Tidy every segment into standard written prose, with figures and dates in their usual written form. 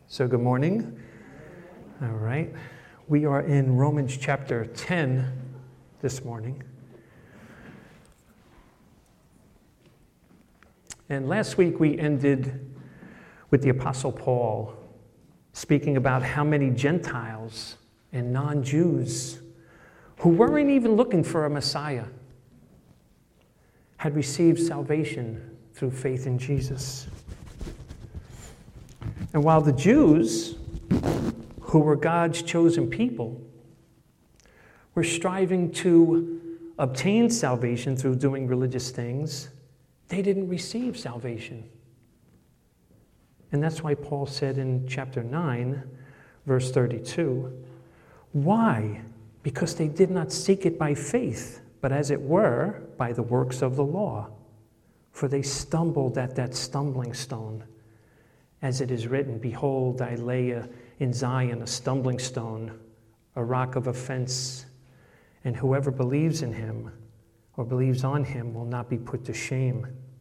So good morning. All right. We are in Romans chapter 10 this morning. And last week we ended with the Apostle Paul speaking about how many Gentiles and non-Jews who weren't even looking for a Messiah had received salvation through faith in Jesus. And while the Jews, who were God's chosen people, were striving to obtain salvation through doing religious things, they didn't receive salvation. And that's why Paul said in chapter 9, verse 32, why? Because they did not seek it by faith, but as it were, by the works of the law. For they stumbled at that stumbling stone. As it is written, behold, I lay in Zion a stumbling stone, a rock of offense, and whoever believes in him or believes on him will not be put to shame.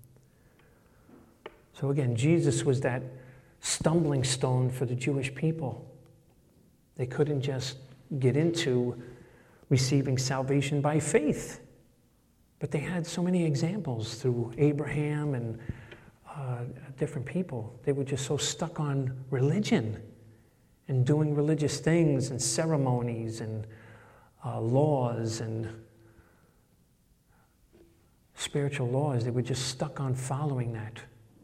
So again, Jesus was that stumbling stone for the Jewish people. They couldn't just get into receiving salvation by faith. But they had so many examples through Abraham and different people. They were just so stuck on religion and doing religious things and ceremonies and laws and spiritual laws. They were just stuck on following that.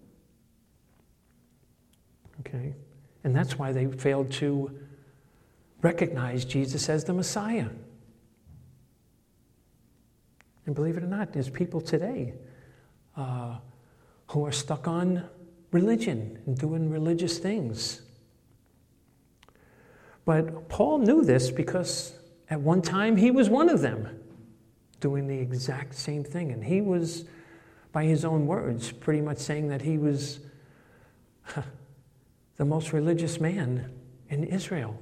Okay? And that's why they failed to recognize Jesus as the Messiah. And believe it or not, there's people today who are stuck on religion and doing religious things. But Paul knew this because at one time he was one of them, doing the exact same thing. And he was, by his own words, pretty much saying that he was the most religious man in Israel.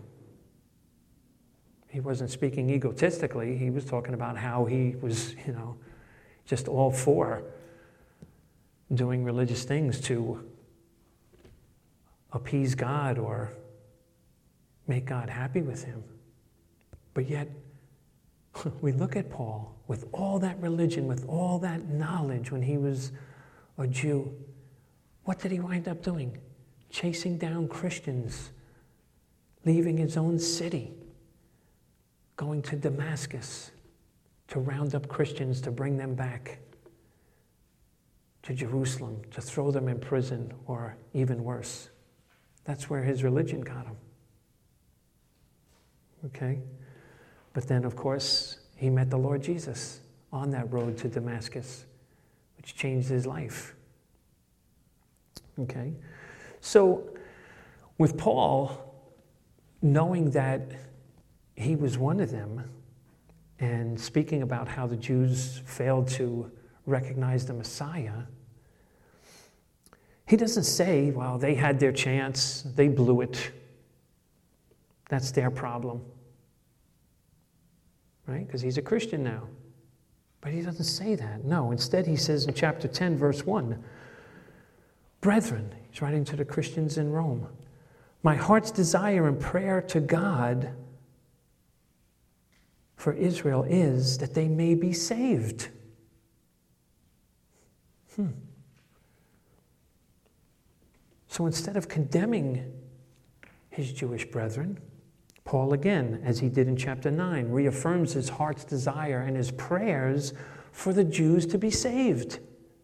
He wasn't speaking egotistically. He was talking about how he was, just all for doing religious things to appease God or make God happy with him. But yet, we look at Paul with all that religion, with all that knowledge when he was a Jew. What did he wind up doing? Chasing down Christians, leaving his own city, going to Damascus to round up Christians to bring them back to Jerusalem, to throw them in prison, or even worse. That's where his religion got him. Okay? But then, of course, he met the Lord Jesus on that road to Damascus, which changed his life. Okay? So, with Paul, knowing that he was one of them, and speaking about how the Jews failed to recognize the Messiah, he doesn't say, well, they had their chance, they blew it. That's their problem. Right? Because he's a Christian now. But he doesn't say that. No, instead he says in chapter 10, verse 1, brethren, he's writing to the Christians in Rome, my heart's desire and prayer to God for Israel is that they may be saved. So instead of condemning his Jewish brethren, Paul again, as he did in chapter 9, reaffirms his heart's desire and his prayers for the Jews to be saved.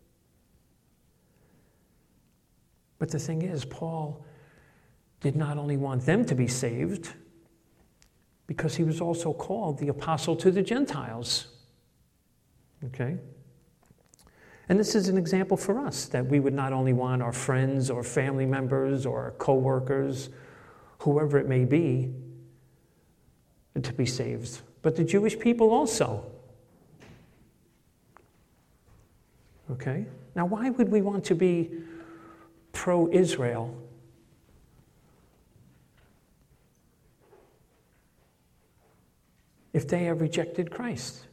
But the thing is, Paul did not only want them to be saved, because he was also called the apostle to the Gentiles. Okay? And this is an example for us, that we would not only want our friends or family members or co-workers, whoever it may be, to be saved, but the Jewish people also. Okay? Now, why would we want to be pro-Israel if they have rejected Christ?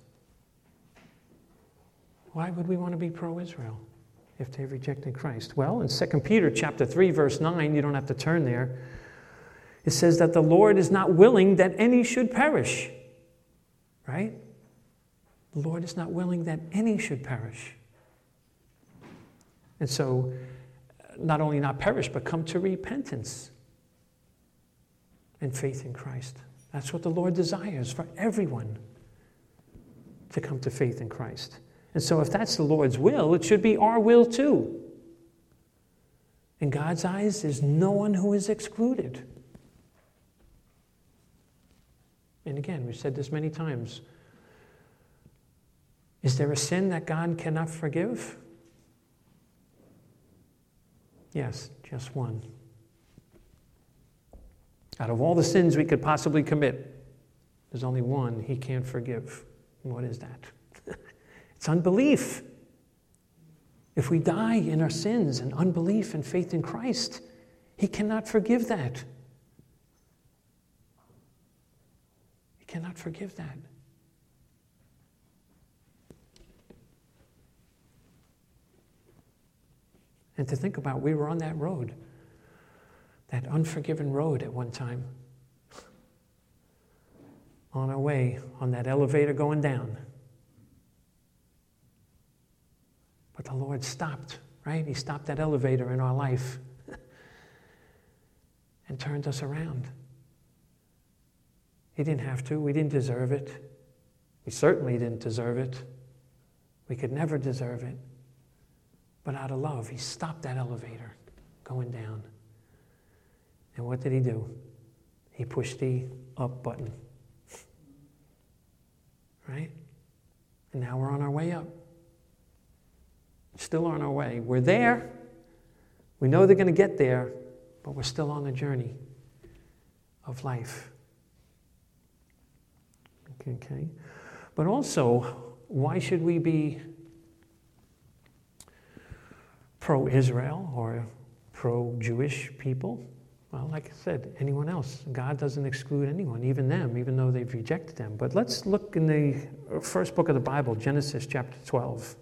Why would we want to be pro-Israel if they've rejected Christ? Well, in 2 Peter chapter 3, verse 9, you don't have to turn there, It says that the Lord is not willing that any should perish. Right? The Lord is not willing that any should perish. And so, not only not perish, but come to repentance and faith in Christ. That's what the Lord desires for everyone, to come to faith in Christ. And so if that's the Lord's will, it should be our will too. In God's eyes, there's no one who is excluded. And again, we've said this many times. Is there a sin that God cannot forgive? Yes, just one. Out of all the sins we could possibly commit, there's only one he can't forgive. And what is that? It's unbelief. If we die in our sins and unbelief and faith in Christ, he cannot forgive that. He cannot forgive that. And to think about, we were on that road, that unforgiven road at one time, on our way, on that elevator going down. But the Lord stopped, right? He stopped that elevator in our life and turned us around. He didn't have to. We didn't deserve it. We certainly didn't deserve it. We could never deserve it. But out of love, he stopped that elevator going down. And what did he do? He pushed the up button. Right? And now we're on our way up. Still on our way. We're there. We know they're going to get there, but we're still on the journey of life. Okay. But also, why should we be pro-Israel or pro-Jewish people? Well, like I said, anyone else. God doesn't exclude anyone, even them, even though they've rejected them. But let's look in the first book of the Bible, Genesis chapter 12.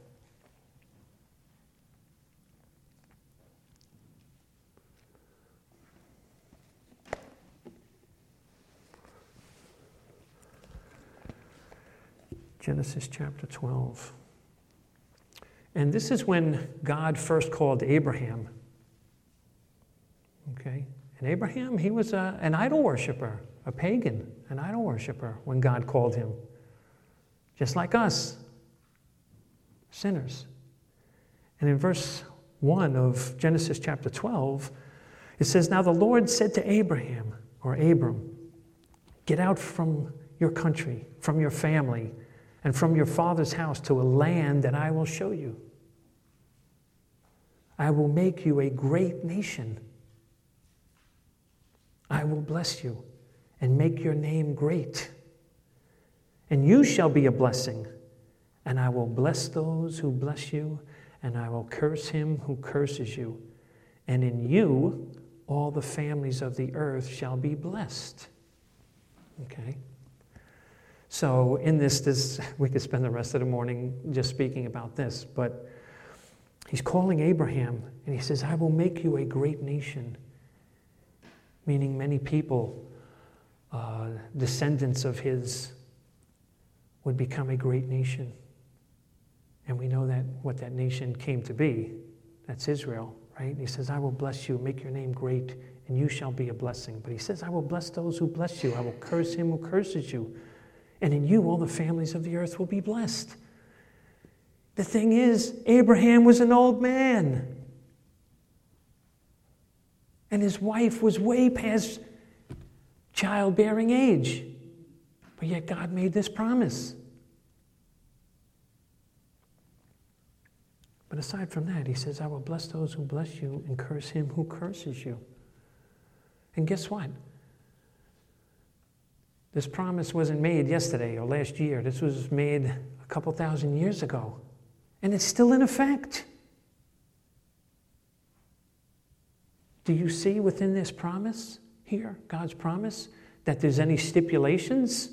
Genesis chapter 12. And this is when God first called Abraham. Okay? And Abraham, he was an idol worshiper, a pagan, an idol worshiper when God called him. Just like us, sinners. And in verse 1 of Genesis chapter 12, it says, "Now the Lord said to Abraham," or Abram, "Get out from your country, from your family, and from your father's house to a land that I will show you. I will make you a great nation. I will bless you and make your name great. And you shall be a blessing. And I will bless those who bless you, and I will curse him who curses you. And in you all the families of the earth shall be blessed." Okay? So in this, we could spend the rest of the morning just speaking about this, but he's calling Abraham, and he says, "I will make you a great nation," meaning many people, descendants of his, would become a great nation. And we know that what that nation came to be, that's Israel, right? He says, "I will bless you, make your name great, and you shall be a blessing." But he says, "I will bless those who bless you. I will curse him who curses you. And in you all the families of the earth will be blessed." The thing is, Abraham was an old man. And his wife was way past childbearing age. But yet God made this promise. But aside from that, he says, "I will bless those who bless you and curse him who curses you." And guess what? This promise wasn't made yesterday or last year. This was made a couple thousand years ago. And it's still in effect. Do you see within this promise here, God's promise, that there's any stipulations?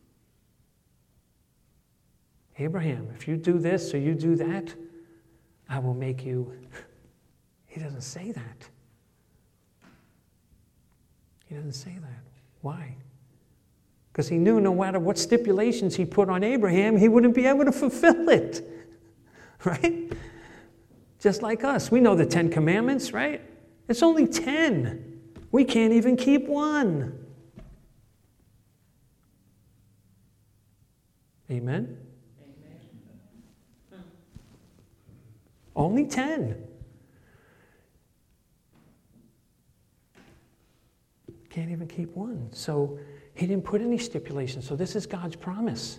Abraham, if you do this or you do that, I will make you. He doesn't say that. He doesn't say that. Why? Because he knew no matter what stipulations he put on Abraham, he wouldn't be able to fulfill it. Right? Just like us. We know the 10 Commandments, right? It's only 10. We can't even keep one. Amen? Amen. Only 10. Can't even keep one. So he didn't put any stipulations. So this is God's promise.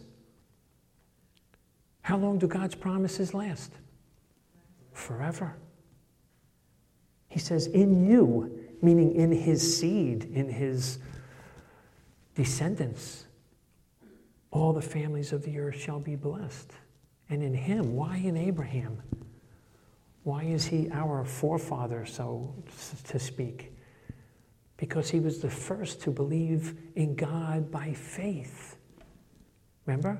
How long do God's promises last? Forever. He says, in you, meaning in his seed, in his descendants, all the families of the earth shall be blessed. And in him, why in Abraham? Why is he our forefather, so to speak? Because he was the first to believe in God by faith. Remember?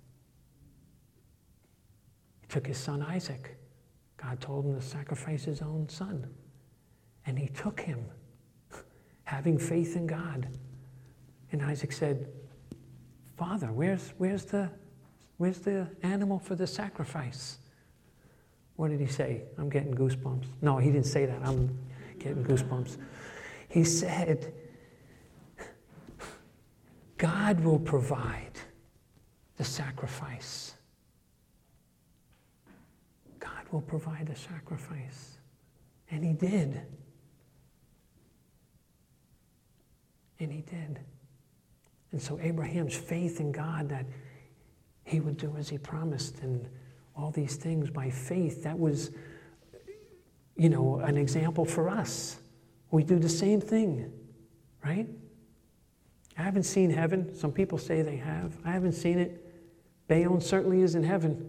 He took his son Isaac. God told him to sacrifice his own son. And he took him, having faith in God. And Isaac said, Father, where's the animal for the sacrifice? What did he say? I'm getting goosebumps. No, he didn't say that. I'm getting goosebumps. He said, God will provide the sacrifice. God will provide the sacrifice. And he did. And he did. And so Abraham's faith in God that he would do as he promised and all these things by faith, that was, an example for us. We do the same thing, right? I haven't seen heaven. Some people say they have. I haven't seen it. Bayonne certainly is in heaven.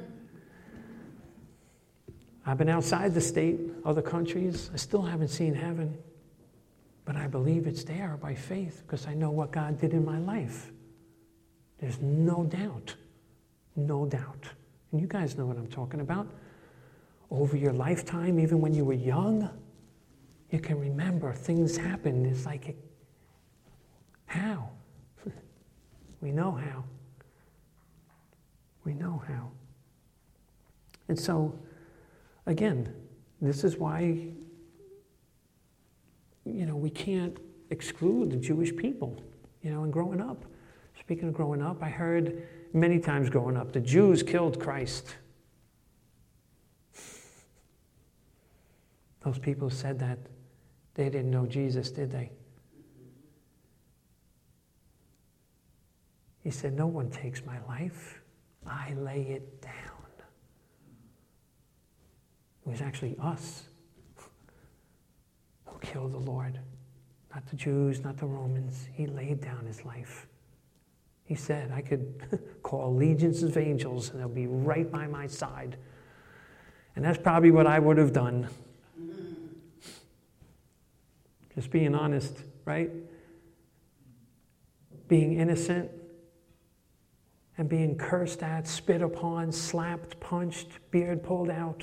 I've been outside the state, other countries. I still haven't seen heaven. But I believe it's there by faith because I know what God did in my life. There's no doubt. No doubt. And you guys know what I'm talking about. Over your lifetime, even when you were young, you can remember things happened. It's like, how? We know how. We know how. And so, again, this is why, we can't exclude the Jewish people, and growing up. Speaking of growing up, I heard many times growing up, the Jews killed Christ. Those people said that. They didn't know Jesus, did they? He said, no one takes my life. I lay it down. It was actually us who killed the Lord. Not the Jews, not the Romans. He laid down his life. He said, I could call legions of angels and they'll be right by my side. And that's probably what I would have done. Just being honest, right? Being innocent and being cursed at, spit upon, slapped, punched, beard pulled out,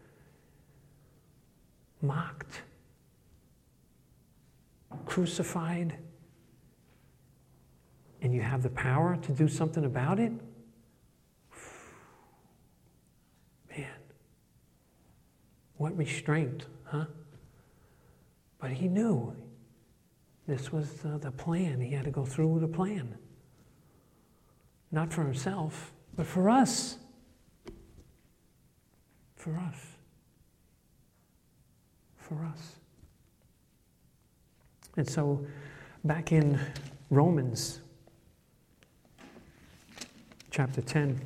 mocked, crucified, and you have the power to do something about it? Man, what restraint, huh? But he knew this was the plan. He had to go through with the plan. Not for himself, but for us. For us. For us. And so, back in Romans chapter 10,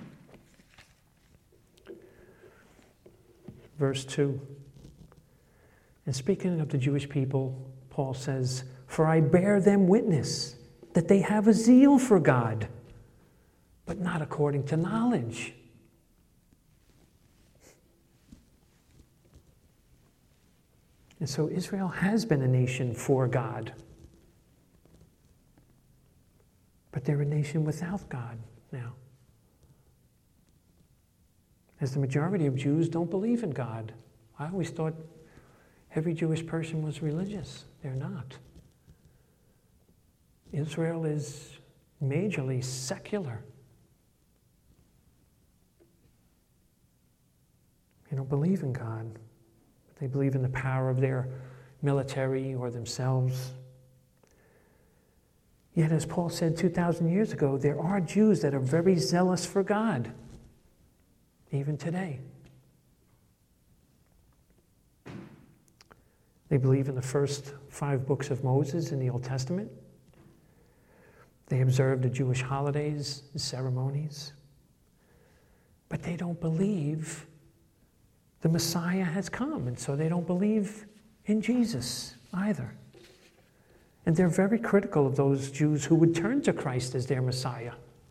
verse 2. And speaking of the Jewish people, Paul says, for I bear them witness that they have a zeal for God, but not according to knowledge. And so Israel has been a nation for God. But they're a nation without God now. As the majority of Jews don't believe in God. I always thought every Jewish person was religious. They're not. Israel is majorly secular. They don't believe in God. They believe in the power of their military or themselves. Yet, as Paul said 2,000 years ago, there are Jews that are very zealous for God, even today. They believe in the first 5 books of Moses in the Old Testament. They observe the Jewish holidays and ceremonies. But they don't believe the Messiah has come, and so they don't believe in Jesus either. And they're very critical of those Jews who would turn to Christ as their Messiah.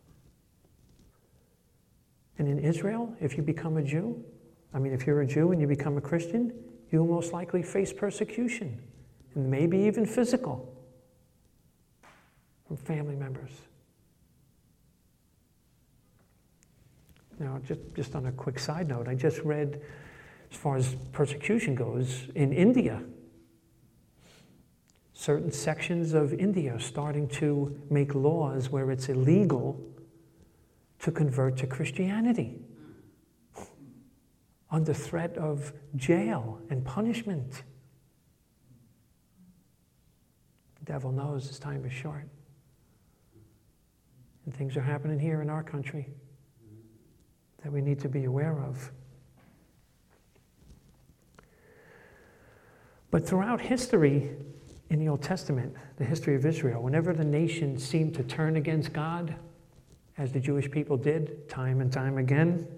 And in Israel, if you become a Jew, if you're a Jew and you become a Christian, you will most likely face persecution, and maybe even physical, from family members. Now, just on a quick side note, I just read, as far as persecution goes, in India, certain sections of India are starting to make laws where it's illegal to convert to Christianity, under threat of jail and punishment. The devil knows his time is short. And things are happening here in our country that we need to be aware of. But throughout history in the Old Testament, the history of Israel, whenever the nation seemed to turn against God, as the Jewish people did time and time again,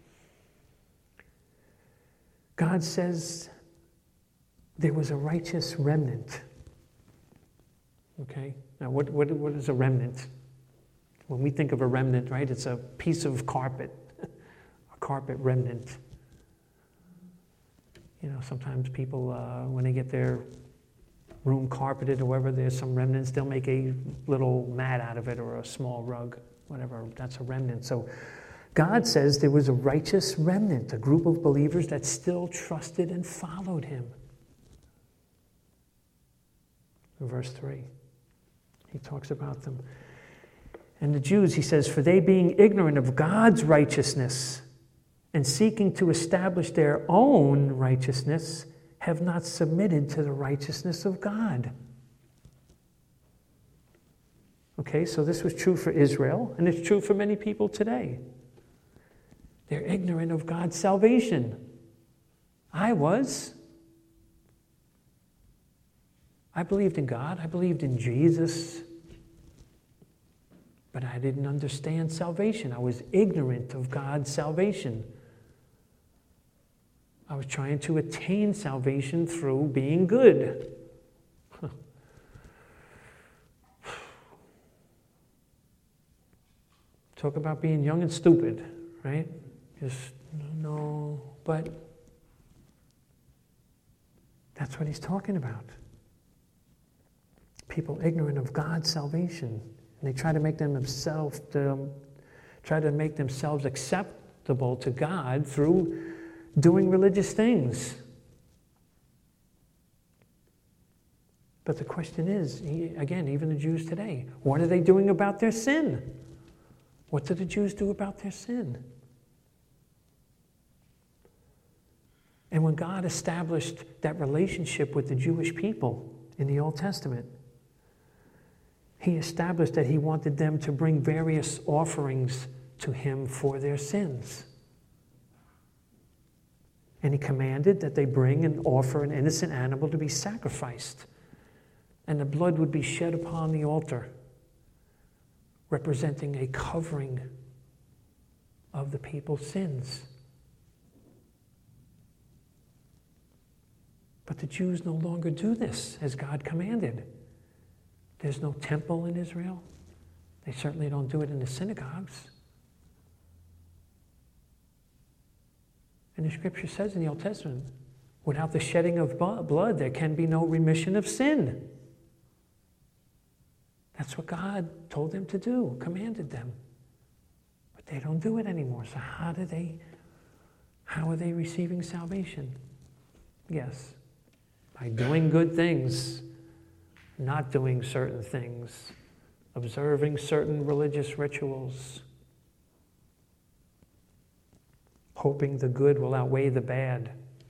God says there was a righteous remnant. Okay? Now, what is a remnant? When we think of a remnant, right, it's a piece of carpet, a carpet remnant. Sometimes people, when they get their room carpeted or whatever, there's some remnants, they'll make a little mat out of it or a small rug, whatever. That's a remnant. So God says there was a righteous remnant, a group of believers that still trusted and followed him. In verse 3, he talks about them. And the Jews, he says, for they being ignorant of God's righteousness and seeking to establish their own righteousness, have not submitted to the righteousness of God. Okay, so this was true for Israel, and it's true for many people today. They're ignorant of God's salvation. I was. I believed in God. I believed in Jesus. But I didn't understand salvation. I was ignorant of God's salvation. I was trying to attain salvation through being good. Talk about being young and stupid, right? But that's what he's talking about. People ignorant of God's salvation. And they try to make themselves acceptable to God through doing religious things. But the question is, again, even the Jews today, what are they doing about their sin? What do the Jews do about their sin? And when God established that relationship with the Jewish people in the Old Testament, he established that he wanted them to bring various offerings to him for their sins. And he commanded that they bring and offer an innocent animal to be sacrificed. And the blood would be shed upon the altar, representing a covering of the people's sins. But the Jews no longer do this as God commanded. There's no temple in Israel. They certainly don't do it in the synagogues. And the scripture says in the Old Testament, without the shedding of blood, there can be no remission of sin. That's what God told them to do, commanded them. But they don't do it anymore. So how are they receiving salvation? Yes, by doing good things, not doing certain things observing certain religious rituals, hoping the good will outweigh the bad.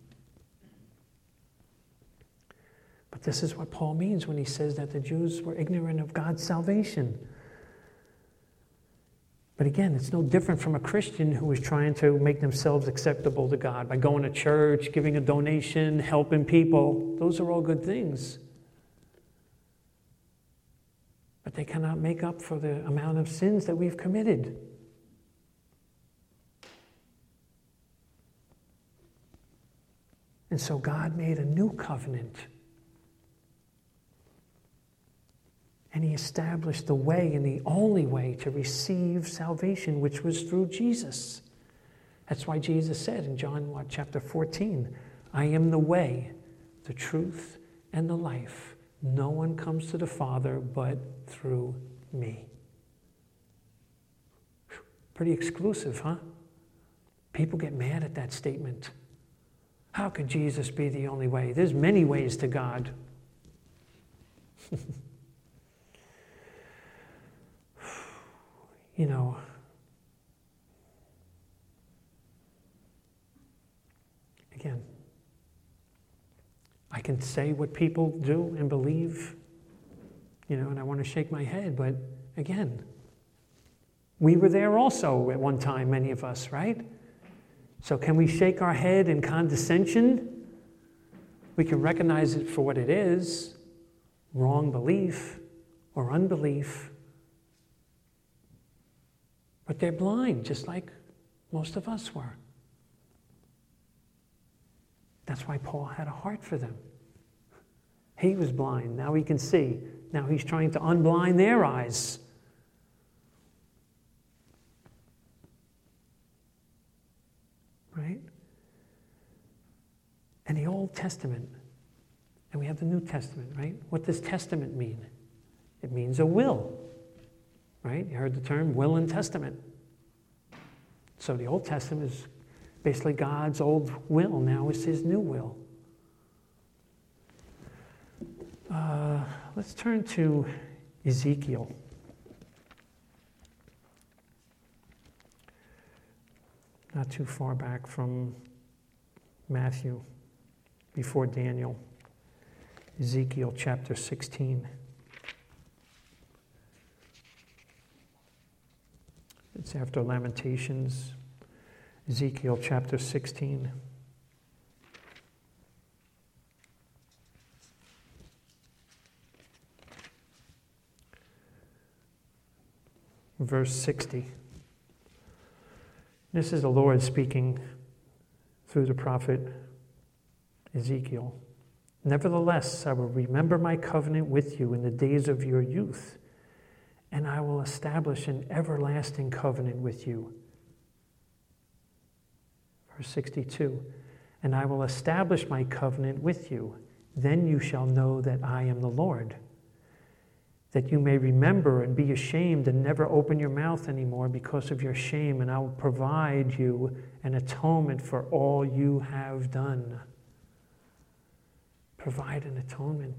But this is what Paul means when he says that the Jews were ignorant of God's salvation. But again, it's no different from a Christian who is trying to make themselves acceptable to God by going to church, giving a donation, helping people. Those are all good things. But they cannot make up for the amount of sins that we've committed. And so God made a new covenant. And he established the way and the only way to receive salvation, which was through Jesus. That's why Jesus said in John chapter 14, I am the way, the truth, and the life. No one comes to the Father but through me. Pretty exclusive, huh? People get mad at that statement. How could Jesus be the only way? There's many ways to God. You know, again, I can say what people do and believe, and I want to shake my head, but again, we were there also at one time, many of us, right? So can we shake our head in condescension? We can recognize it for what it is, wrong belief or unbelief. But they're blind, just like most of us were. That's why Paul had a heart for them. He was blind. Now he can see. Now he's trying to unblind their eyes. Right? And the Old Testament, and we have the New Testament, right? What does testament mean? It means a will. Right? You heard the term will and testament. So the Old Testament is basically God's old will. Now it's his new will. Let's turn to Ezekiel. Not too far back from Matthew, before Daniel. Ezekiel chapter 16. It's after Lamentations, Ezekiel chapter 16. Verse 60. This is the Lord speaking through the prophet Ezekiel. Nevertheless, I will remember my covenant with you in the days of your youth, and I will establish an everlasting covenant with you. Verse 62, and I will establish my covenant with you. Then you shall know that I am the Lord, that you may remember and be ashamed and never open your mouth anymore because of your shame, and I will provide you an atonement for all you have done. Provide an atonement.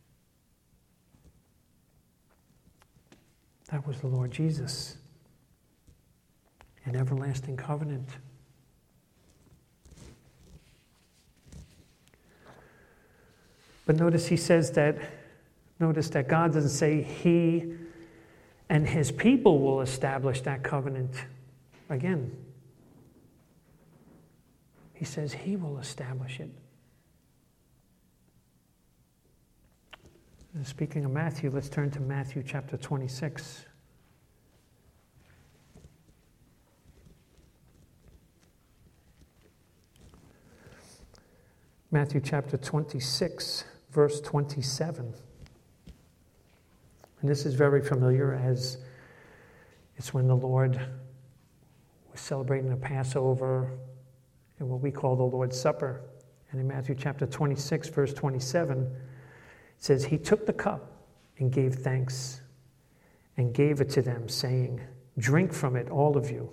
That was the Lord Jesus. An everlasting covenant. But notice that God doesn't say he and his people will establish that covenant again. He says he will establish it. And speaking of Matthew, let's turn to Matthew chapter 26. Matthew chapter 26, verse 27. And this is very familiar, as it's when the Lord was celebrating the Passover and what we call the Lord's Supper. And in Matthew chapter 26, verse 27, it says, he took the cup and gave thanks and gave it to them, saying, drink from it, all of you.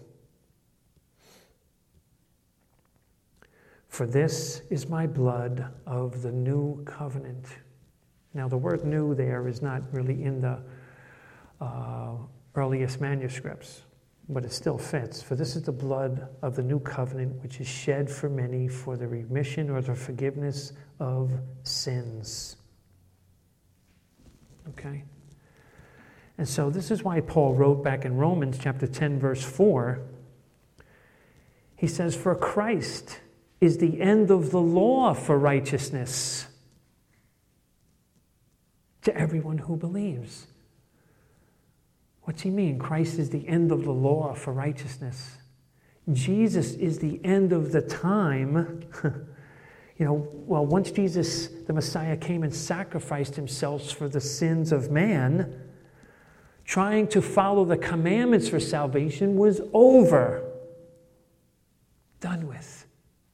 For this is my blood of the new covenant. Now, the word new there is not really in the earliest manuscripts, but it still fits. For this is the blood of the new covenant, which is shed for many for the remission or the forgiveness of sins. Okay? And so this is why Paul wrote back in Romans chapter 10, verse 4, he says, "For Christ is the end of the law for righteousness to everyone who believes." What's he mean? Christ is the end of the law for righteousness. Jesus is the end of the time. Once Jesus, the Messiah, came and sacrificed himself for the sins of man, trying to follow the commandments for salvation was over. Done with.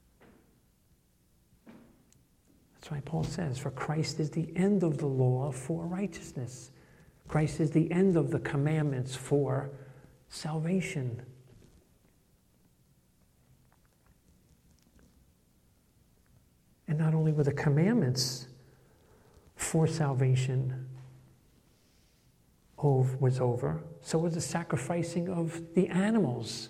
That's why Paul says, "For Christ is the end of the law for righteousness." Christ is the end of the commandments for salvation. And not only were the commandments for salvation was over, so was the sacrificing of the animals.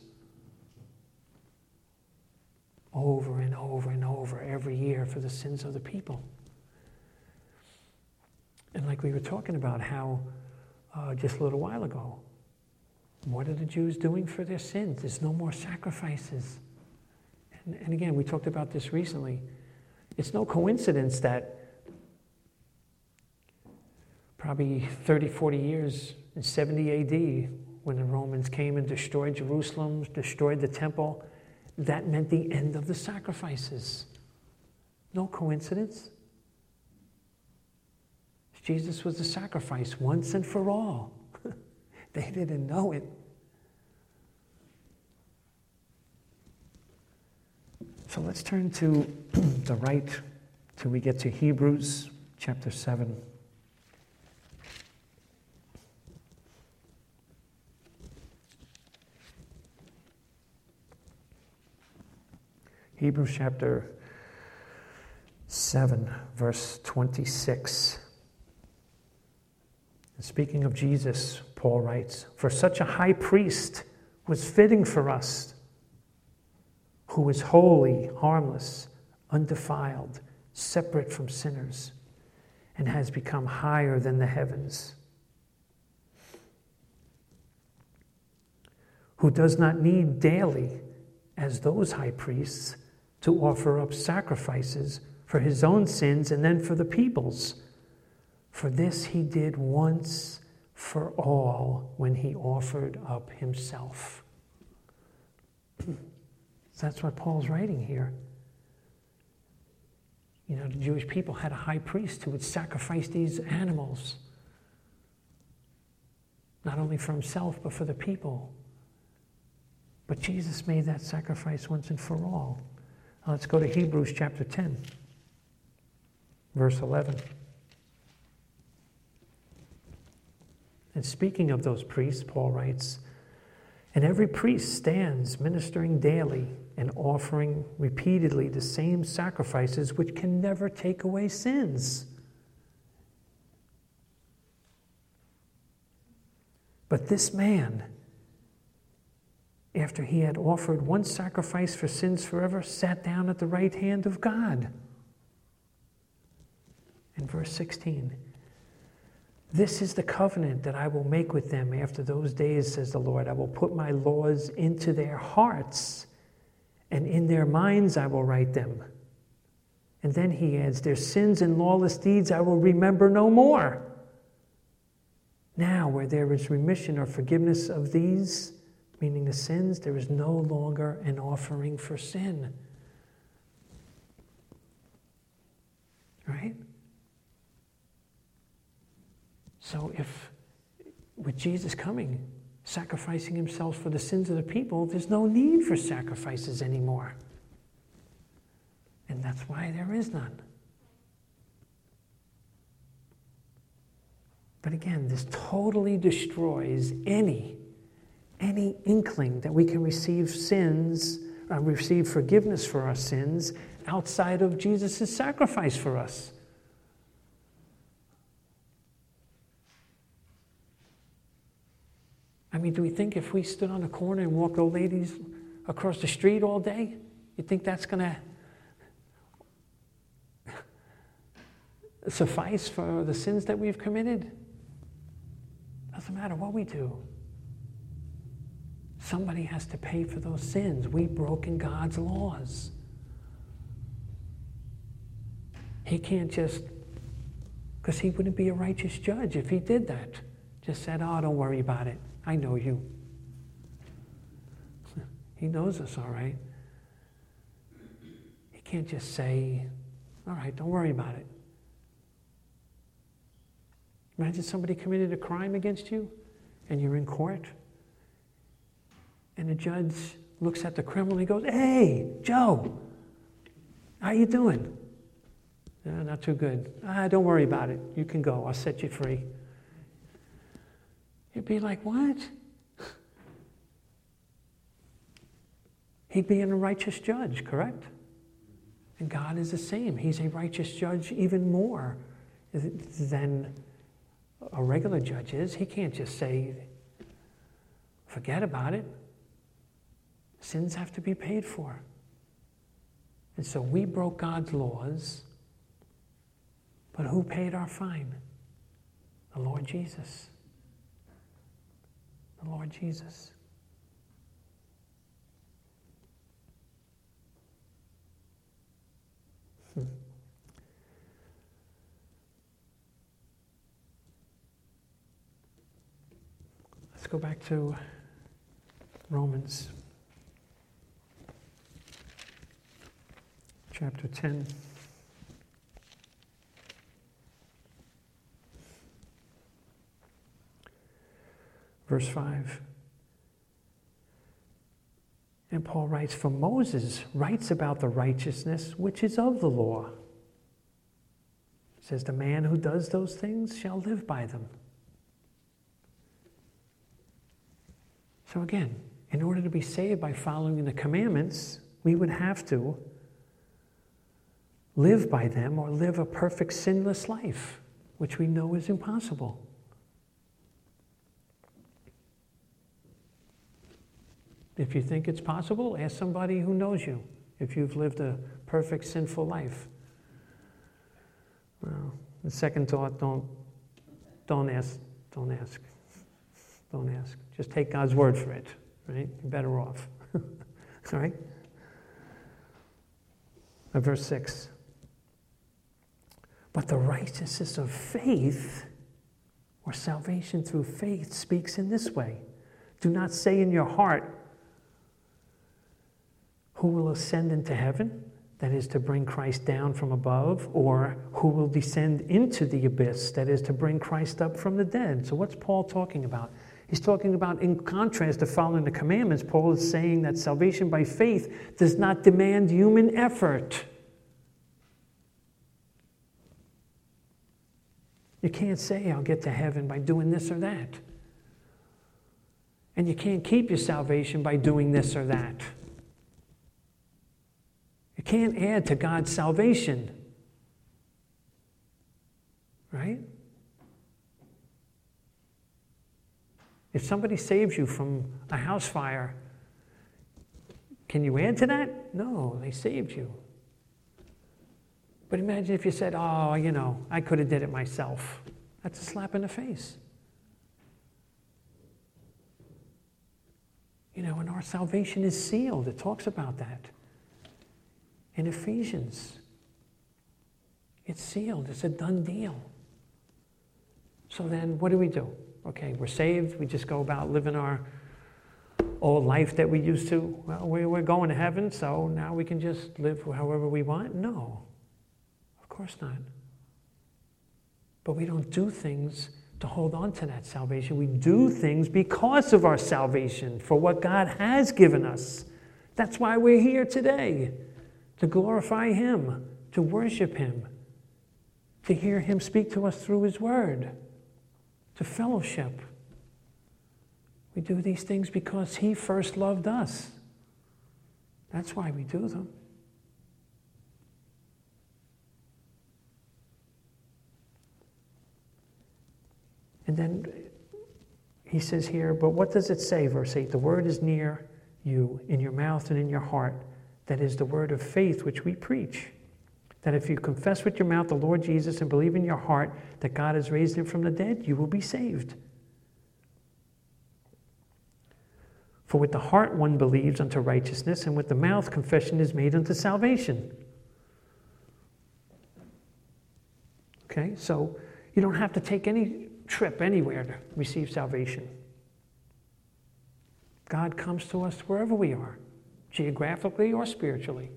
Over and over and over every year for the sins of the people. And like we were talking about how just a little while ago, what are the Jews doing for their sins? There's no more sacrifices. And again, we talked about this recently. It's no coincidence that probably 30, 40 years in 70 AD, when the Romans came and destroyed Jerusalem, destroyed the temple, that meant the end of the sacrifices. No coincidence. Jesus was the sacrifice once and for all. They didn't know it. So let's turn to the right till we get to Hebrews chapter 7. Hebrews chapter 7, verse 26. And speaking of Jesus, Paul writes, "For such a high priest was fitting for us, who is holy, harmless, undefiled, separate from sinners, and has become higher than the heavens, who does not need daily, as those high priests, to offer up sacrifices for his own sins and then for the people's. For this he did once for all when he offered up himself." That's what Paul's writing here. The Jewish people had a high priest who would sacrifice these animals, not only for himself, but for the people. But Jesus made that sacrifice once and for all. Now let's go to Hebrews chapter 10, verse 11. And speaking of those priests, Paul writes, "And every priest stands ministering daily and offering repeatedly the same sacrifices which can never take away sins. But this man, after he had offered one sacrifice for sins forever, sat down at the right hand of God." In verse 16, "This is the covenant that I will make with them after those days, says the Lord. I will put my laws into their hearts, and in their minds I will write them." And then he adds, "Their sins and lawless deeds I will remember no more. Now, where there is remission or forgiveness of these," meaning the sins, "there is no longer an offering for sin." Right? So if, with Jesus coming, sacrificing himself for the sins of the people, there's no need for sacrifices anymore. And that's why there is none. But again, this totally destroys any inkling that we can receive receive forgiveness for our sins outside of Jesus' sacrifice for us. I mean, do we think if we stood on a corner and walked old ladies across the street all day, you think that's going to suffice for the sins that we've committed? Doesn't matter what we do. Somebody has to pay for those sins. We've broken God's laws. He can't just, because he wouldn't be a righteous judge if he did that. Just said, oh, don't worry about it. I know you. He knows us, all right. He can't just say, all right, don't worry about it. Imagine somebody committed a crime against you and you're in court and the judge looks at the criminal and he goes, hey, Joe, how you doing? Not too good. Don't worry about it. You can go. I'll set you free. You'd be like, what? He'd be a righteous judge, correct? And God is the same. He's a righteous judge even more than a regular judge is. He can't just say, forget about it. Sins have to be paid for. And so we broke God's laws, but who paid our fine? The Lord Jesus. The Lord Jesus. Let's go back to Romans chapter 10. Verse 5. And Paul writes, for Moses writes about the righteousness which is of the law. It says, the man who does those things shall live by them. So again, in order to be saved by following the commandments, we would have to live by them or live a perfect sinless life, which we know is impossible. If you think it's possible, ask somebody who knows you if you've lived a perfect sinful life. Well, the second thought, don't ask. Don't ask. Don't ask. Just take God's word for it, right? You're better off. All right? Verse 6. But the righteousness of faith, or salvation through faith, speaks in this way. Do not say in your heart, who will ascend into heaven? That is to bring Christ down from above, or who will descend into the abyss? That is to bring Christ up from the dead. So what's Paul talking about? He's talking about, in contrast to following the commandments, Paul is saying that salvation by faith does not demand human effort. You can't say, I'll get to heaven by doing this or that. And you can't keep your salvation by doing this or that. You can't add to God's salvation. Right? If somebody saves you from a house fire, can you add to that? No, they saved you. But imagine if you said, oh, I could have did it myself. That's a slap in the face. And our salvation is sealed. It talks about that. In Ephesians, it's sealed. It's a done deal. So then what do? Okay, we're saved. We just go about living our old life that we used to. Well, we're going to heaven, so now we can just live however we want? No, of course not. But we don't do things to hold on to that salvation. We do things because of our salvation, for what God has given us. That's why we're here today. To glorify Him, to worship Him, to hear Him speak to us through His Word, to fellowship. We do these things because He first loved us. That's why we do them. And then He says here, but what does it say, verse 8? The word is near you, in your mouth and in your heart. That is the word of faith which we preach. That if you confess with your mouth the Lord Jesus and believe in your heart that God has raised him from the dead, you will be saved. For with the heart one believes unto righteousness, and with the mouth confession is made unto salvation. Okay, so you don't have to take any trip anywhere to receive salvation. God comes to us wherever we are, geographically or spiritually.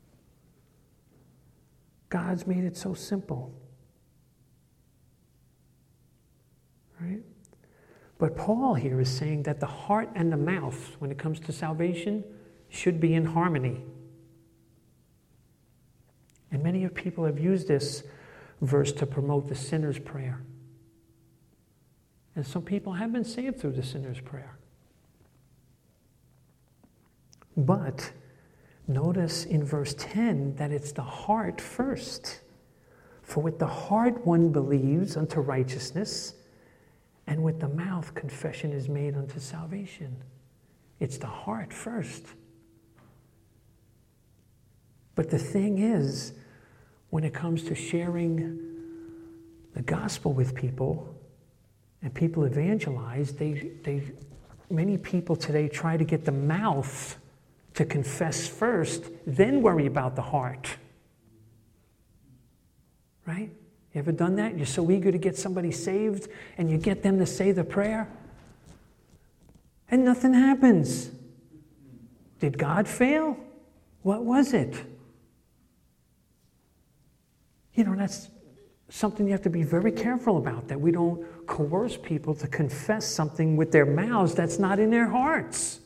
God's made it so simple. Right? But Paul here is saying that the heart and the mouth, when it comes to salvation, should be in harmony. And many of people have used this verse to promote the sinner's prayer. And some people have been saved through the sinner's prayer. But notice in verse 10 that it's the heart first. For with the heart one believes unto righteousness, and with the mouth confession is made unto salvation. It's the heart first. But the thing is, when it comes to sharing the gospel with people, and people evangelize, many people today try to get the mouth to confess first, then worry about the heart. Right? You ever done that? You're so eager to get somebody saved, and you get them to say the prayer, and nothing happens. Did God fail? What was it? That's something you have to be very careful about, that we don't coerce people to confess something with their mouths that's not in their hearts.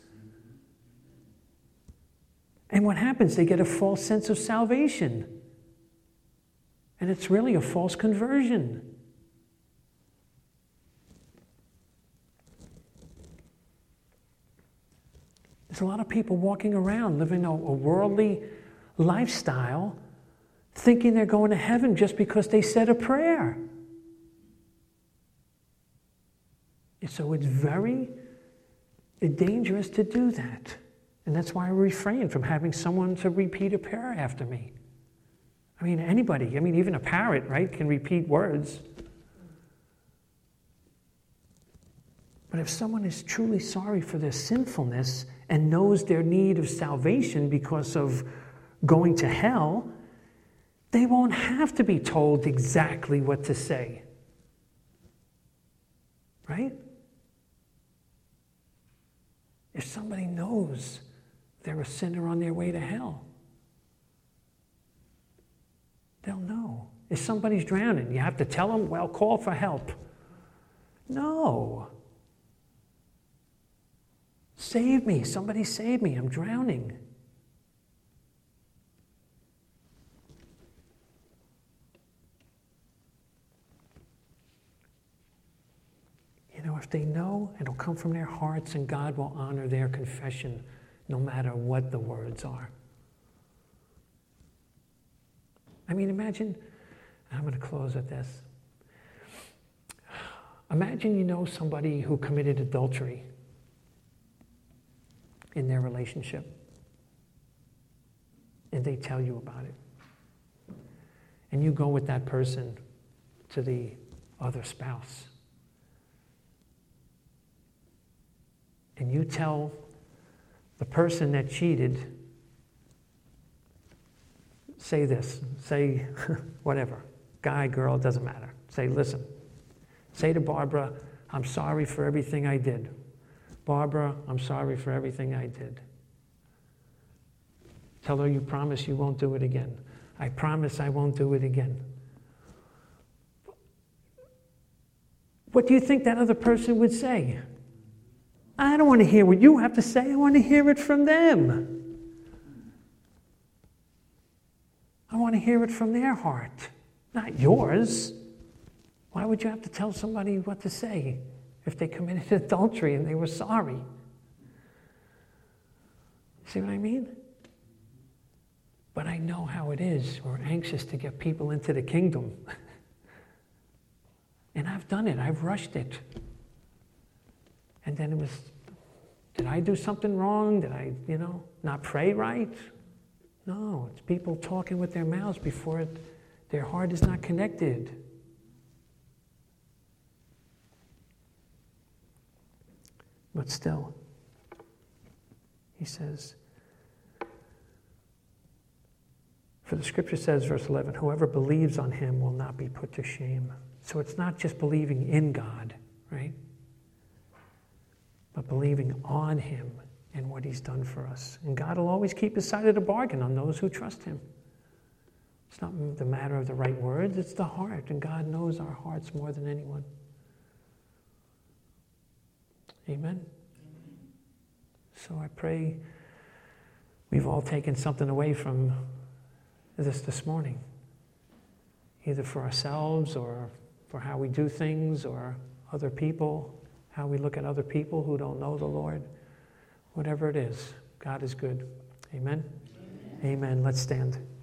And what happens? They get a false sense of salvation. And it's really a false conversion. There's a lot of people walking around living a worldly lifestyle, thinking they're going to heaven just because they said a prayer. And so it's very dangerous to do that. And that's why I refrain from having someone to repeat a prayer after me. Anybody, even a parrot, right, can repeat words. But if someone is truly sorry for their sinfulness and knows their need of salvation because of going to hell, they won't have to be told exactly what to say. Right? If somebody knows they're a sinner on their way to hell, they'll know. If somebody's drowning, you have to tell them, well, call for help. No. Save me. Somebody save me. I'm drowning. If they know, it'll come from their hearts, and God will honor their confession no matter what the words are. Imagine, I'm going to close with this. Imagine somebody who committed adultery in their relationship, and they tell you about it. And you go with that person to the other spouse. And you tell the person that cheated, say this, say whatever, guy, girl, it doesn't matter. Say, listen, say to Barbara, I'm sorry for everything I did. Barbara, I'm sorry for everything I did. Tell her you promise you won't do it again. I promise I won't do it again. What do you think that other person would say? I don't want to hear what you have to say. I want to hear it from them. I want to hear it from their heart, not yours. Why would you have to tell somebody what to say if they committed adultery and they were sorry? See what I mean? But I know how it is. We're anxious to get people into the kingdom. And I've done it. I've rushed it. And then it was, did I do something wrong? Did I, not pray right? No, it's people talking with their mouths before their heart is not connected. But still, he says, for the scripture says, verse 11, whoever believes on him will not be put to shame. So it's not just believing in God, right? But believing on him and what he's done for us. And God will always keep his side of the bargain on those who trust him. It's not the matter of the right words, it's the heart. And God knows our hearts more than anyone. Amen? So I pray we've all taken something away from this morning, either for ourselves or for how we do things or other people, how we look at other people who don't know the Lord. Whatever it is, God is good. Amen? Amen. Let's stand.